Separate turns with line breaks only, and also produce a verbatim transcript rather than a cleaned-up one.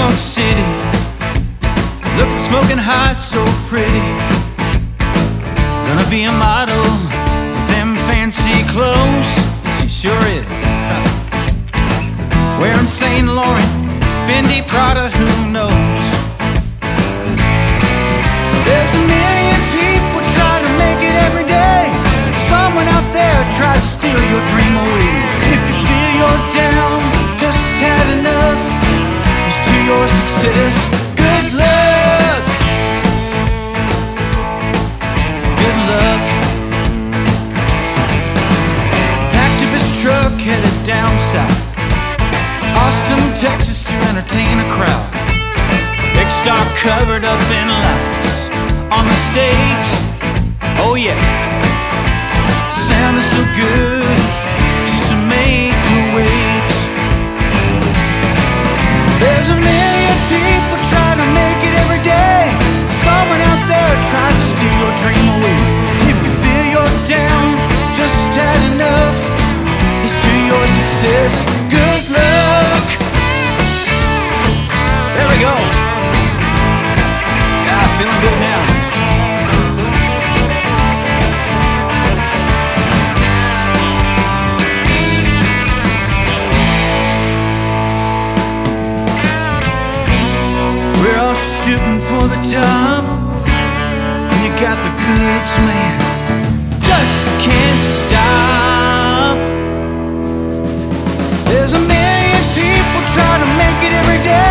York City, looking smoking hot, so pretty. Gonna be a model with them fancy clothes. She sure is. Wearing Saint Laurent, Fendi, Prada, who knows? There's a million people try to make it every day. Someone out there tries to steal your dream away. If you feel you're down, just had enough, it's to your success. Good luck. Good luck. Activist truck headed down south, Austin, Texas, to entertain a crowd. Big star covered up in lights on the stage. Oh yeah, sound is so good just to make you wait. There's a million people trying to make it every day. Someone out there tries to steal your dream away. If you feel you're down, just had enough, it's to your success. Good luck. There we go. Yeah, feeling good now. We're all shooting for the top, and you got the goods, man, just can't stop. There's a million people trying to make it every day.